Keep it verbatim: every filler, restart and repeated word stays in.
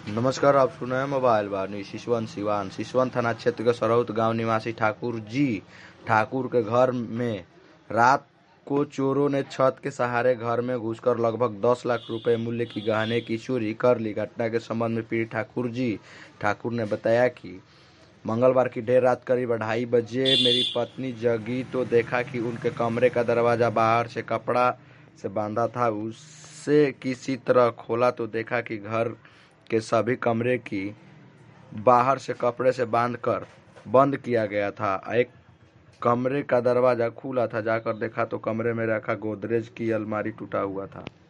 नमस्कार, आप सुन रहे हैं मोबाइल वाणी। सिसवन सिवान सिसवन थाना क्षेत्र के सरौत गांव निवासी ठाकुर जी ठाकुर के घर में रात को चोरों ने छत के सहारे घर में घुसकर लगभग दस लाख रुपए मूल्य की गहने की चोरी कर ली। घटना के संबंध में पीड़ित ठाकुर जी ठाकुर ने बताया कि मंगलवार की देर रात करीब ढाई बजे मेरी पत्नी जगी तो देखा कि उनके कमरे का दरवाजा बाहर से कपड़ा से बांधा था। उससे किसी तरह खोला तो देखा कि घर के सभी कमरे की बाहर से कपड़े से बांधकर बंद किया गया था। एक कमरे का दरवाजा खुला था। जाकर देखा तो कमरे में रखा गोदरेज की अलमारी टूटा हुआ था।